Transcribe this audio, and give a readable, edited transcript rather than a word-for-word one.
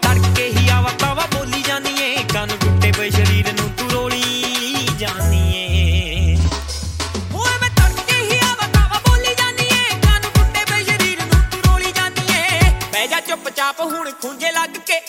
ਤੜਕੇ ਹੀ ਆਵਾ ਤਾਵਾ ਬੋਲੀ ਜਾਨੀ ਏ ਕੰਨ ਟੁੱਟੇ ਪਏ ਸਰੀਰ ਨੂੰ ਤੂੰ ਰੋਲੀ ਜਾਨੀ ਏ ਓਏ ਮੈਂ ਤੜਕੇ ਹੀ ਆਵਾ ਤਾਵਾ ਬੋਲੀ ਜਾਨੀ ਏ ਕੰਨ ਟੁੱਟੇ ਪਏ ਸਰੀਰ ਨੂੰ ਤੂੰ ਰੋਲੀ ਜਾਨੀ ਏ ਬਹਿ ਜਾ ਚੁੱਪ ਚਾਪ ਹੁਣ ਖੁੰਝੇ ਲੱਗ ਕੇ